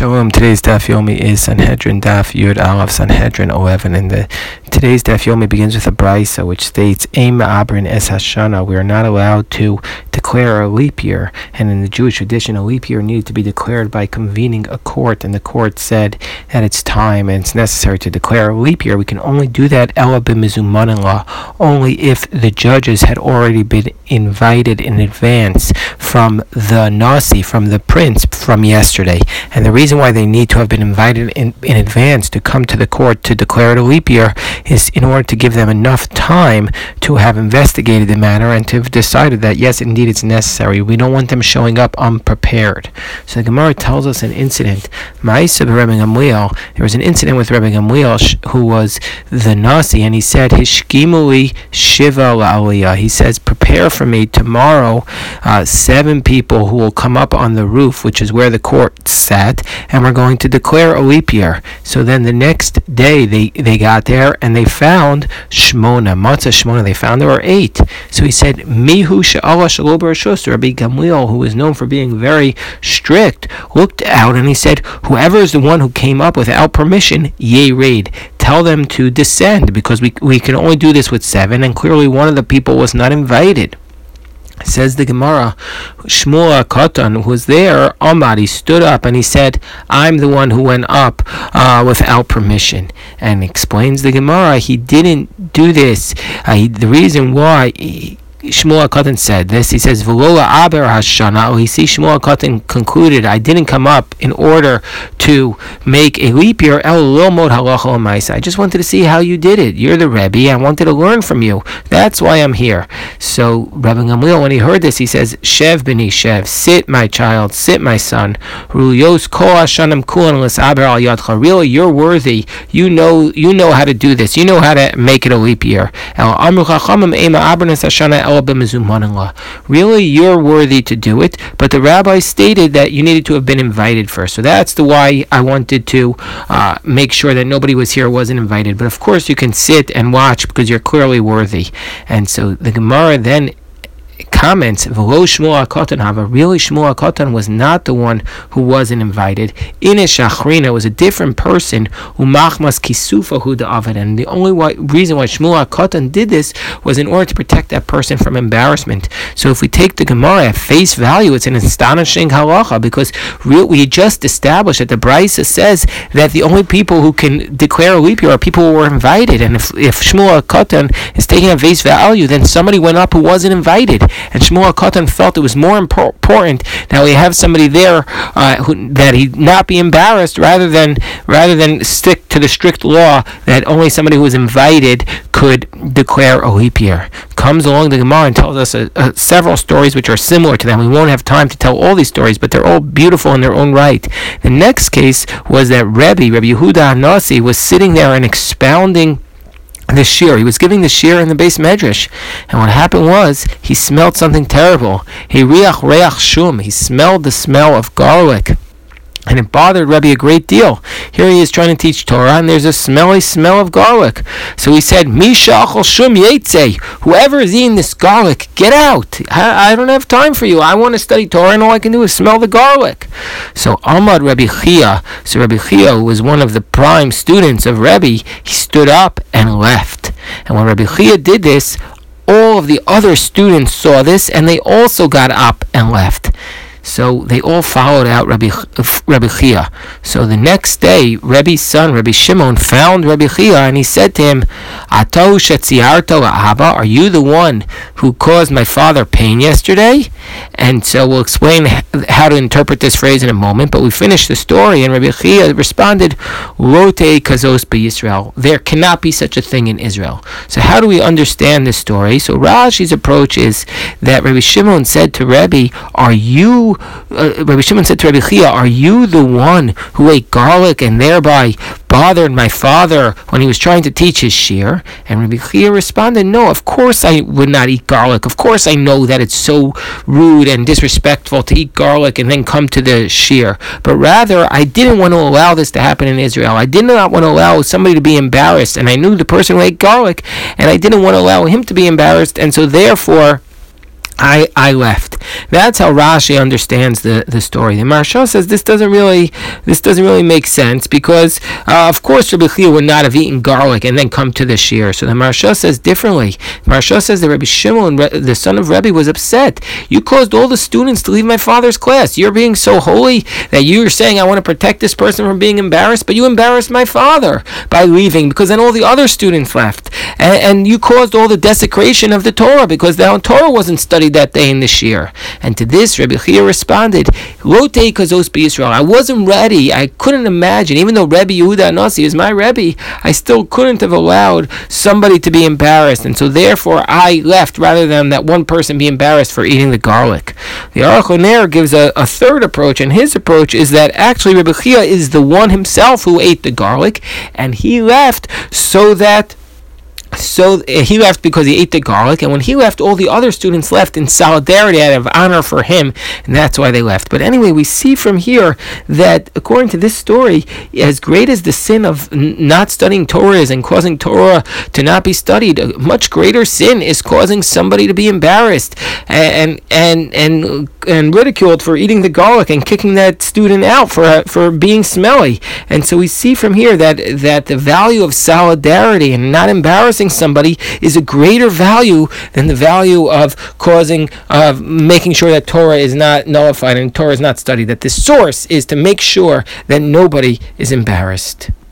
Shalom. Today's Daf Yomi is Sanhedrin Daf Yud Aleph Sanhedrin 11, and today's Daf Yomi begins with a brisa which states, "Ein ma'abrin es hashana." We are not allowed to declare a leap year, and in the Jewish tradition, a leap year needed to be declared by convening a court, and the court said that it's time and it's necessary to declare a leap year. We can only do that ela b'mizumanin law, only if the judges had already been invited in advance from the nasi, from the prince, from yesterday. And the reason why they need to have been invited in advance to come to the court to declare it a leap year is in order to give them enough time to have investigated the matter and to have decided that yes, indeed it's necessary. We don't want them showing up unprepared. So the Gemara tells us an incident. Ma'aseh b'Rebbe Gamliel. There was an incident with Rebbe Gamliel who was the nasi, and he said, "Hishkimuli shiva la'aliyah." He says, "Prepare for me tomorrow 7 people who will come up on the roof, which is where the court sat, and we're going to declare a leap year." So then the next day they got there and they found Shmona, Matzah Shmona. They found there were 8. So he said, "Mihu she'ala shelo b'rashus." Rabbi Gamliel, who is known for being very strict, looked out and he said, "Whoever is the one who came up without permission, yered. Tell them to descend, because we can only do this with 7, and clearly one of the people was not invited." Says the Gemara, Shmuel Katan, who was there, Amad, he stood up and he said, "I'm the one who went up without permission." And explains the Gemara, he didn't do this. The reason why Shmuel Katan said this, he says, "V'lola aber hashana." He sees Shmuel Katan concluded, "I didn't come up in order to make a leap year. El lomod halacha l'maisa. I just wanted to see how you did it. You're the Rebbe. I wanted to learn from you. That's why I'm here." So Rebbe Gamliel, when he heard this, he says, "Shev b'ni shev. Sit, my child. Sit, my son. Ruliyos kol hashanim kulan l'saber al yadcha. Really, you're worthy. You know how to do this. You know how to make it a leap year. El amru chachamim ema abernes hashana Really, you're worthy to do it, but the rabbi stated that you needed to have been invited first. So that's the why I wanted to make sure that nobody was here who wasn't invited. But of course, you can sit and watch because you're clearly worthy." And so the Gemara then comments, "V'lo Shmuel HaKatan Hava." Really, Shmuel HaKatan was not the one who wasn't invited. Inish Achrina was a different person. Umachmas Kisufa Hu Da'avid. And the only reason why Shmuel HaKatan did this was in order to protect that person from embarrassment. So if we take the Gemara at face value, it's an astonishing halacha, because we just established that the Brisa says that the only people who can declare a leap year are people who were invited. And if Shmuel HaKatan is taking at face value, then somebody went up who wasn't invited. And Shmuel Katan felt it was more important that we have somebody there that he not be embarrassed, rather than stick to the strict law that only somebody who was invited could declare a leap year. Comes along the Gemara and tells us several stories which are similar to them. We won't have time to tell all these stories, but they're all beautiful in their own right. The next case was that Rabbi Yehuda HaNasi was sitting there and expounding the shir. He was giving the shir in the base medrash, and what happened was he smelled something terrible. He riach reach shum. He smelled the smell of garlic, and it bothered Rebbe a great deal. Here he is trying to teach Torah, and there's a smelly smell of garlic. So he said, "Misha achol shum yetze." Whoever is eating this garlic, get out. I don't have time for you. I want to study Torah, and all I can do is smell the garlic. So Amad Rabbi Chia. So Rabbi Chia, who was one of the prime students of Rebbe, he stood up and left. And when Rabbi Chia did this, all of the other students saw this, and they also got up and left. So they all followed out Rabbi Chia. So the next day, Rebbe's son, Rabbi Shimon, found Rabbi Chia, and he said to him, "Ato shetziarto la'aba, are you the one who caused my father pain yesterday?" And so we'll explain how to interpret this phrase in a moment, but we finished the story, and Rabbi Chia responded, "Lote kazos b'Yisrael." There cannot be such a thing in Israel. So how do we understand this story? So Rashi's approach is that Rabbi Shimon said to Rabbi, Rabbi Shimon said to Rabbi Chia, "Are you the one who ate garlic and thereby bothered my father when he was trying to teach his shir?" And Rabbi Chia responded, "No, of course I would not eat garlic. Of course I know that it's so rude and disrespectful to eat garlic and then come to the shir. But rather, I didn't want to allow this to happen in Israel. I did not want to allow somebody to be embarrassed. And I knew the person who ate garlic, and I didn't want to allow him to be embarrassed. And so therefore, I left. That's how Rashi understands the story. The Maharsha says this doesn't really make sense because of course Rabbi Chia would not have eaten garlic and then come to the shir. So the Maharsha says differently. Maharsha says that Rabbi Shimon, the son of Rebbe, was upset. You caused all the students to leave my father's class. You're being so holy that you're saying I want to protect this person from being embarrassed, but you embarrassed my father by leaving because then all the other students left, and you caused all the desecration of the Torah because the Torah wasn't studied that day in the shir. And to this, Rabbi Chia responded, Lo tei kazos b'Yisrael. I wasn't ready. I couldn't imagine, even though Rebbe Yehuda Anasi is my Rebbe, I still couldn't have allowed somebody to be embarrassed. And so therefore I left rather than that one person be embarrassed for eating the garlic. The Aruch LaNer gives a third approach, and his approach is that actually Rabbi Chia is the one himself who ate the garlic, and he left so he left because he ate the garlic, and when he left, all the other students left in solidarity out of honor for him, and that's why they left. But anyway, we see from here that according to this story, as great as the sin of not studying Torah is and causing Torah to not be studied, a much greater sin is causing somebody to be embarrassed and ridiculed for eating the garlic and kicking that student out for being smelly. And so we see from here that the value of solidarity and not embarrassing somebody is a greater value than the value of making sure that Torah is not nullified and Torah is not studied, that the source is to make sure that nobody is embarrassed.